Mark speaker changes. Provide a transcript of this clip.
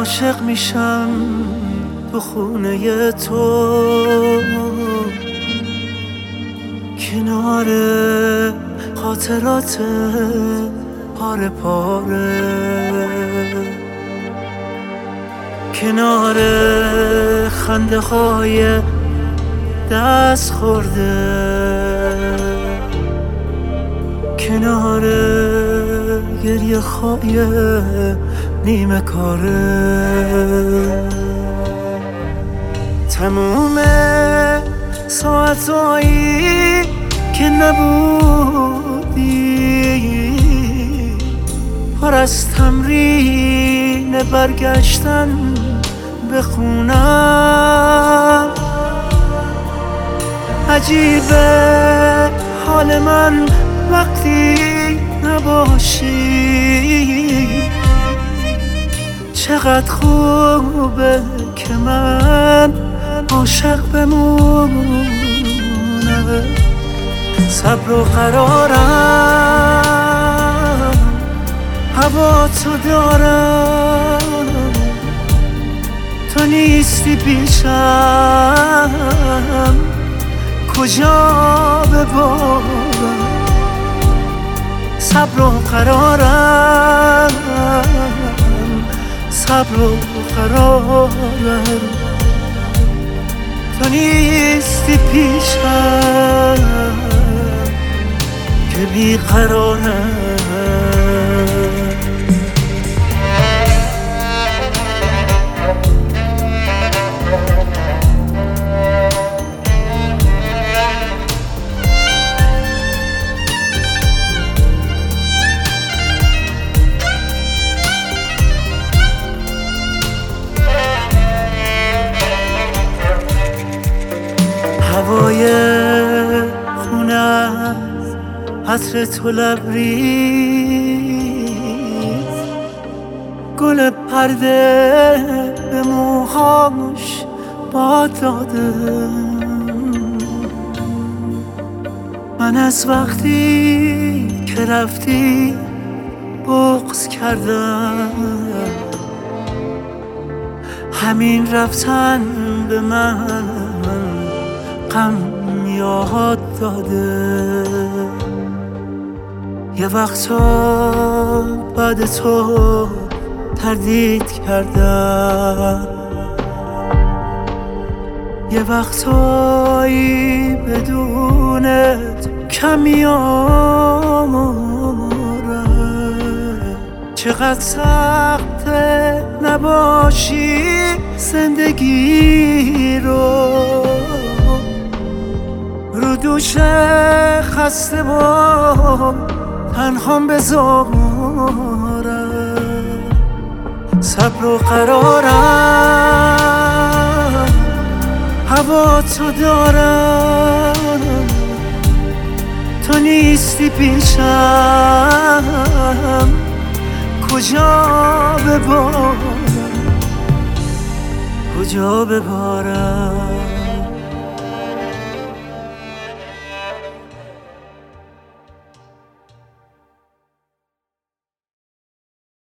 Speaker 1: عاشق میشم تو خونه تو، کنار خاطرات پاره پاره، کنار خنده های دست خورده، کنار گریه های نیمه کاره. تموم ساعتایی که نبودی پر از تمرین برگشتن به خونم. عجیبه حال من وقتی نباشی، چقدر خوبه که من عاشق بمونم. صبر و قرارم هوا تو دارم، تو نیستی پیشم کجا ببارم. صبر و قرارم، صبر و قرارم، تو نیستی پیشم که بیقرارم. هوای خونه عطر تو لبریز، گل پرده به موهاش باد داده. من از وقتی که رفتی بغض کردم، همین رفتن به من غم یاد داده. یه وقتا بعد تو تردید کردم، یه وقتایی بدون کم میارم. چقدر سخته نباشی زندگی رو دوش خسته و تنهام بذارم. صبر و قرارم هوا تو دارم، تو نیستی پیشم کجا ببارم، کجا ببارم.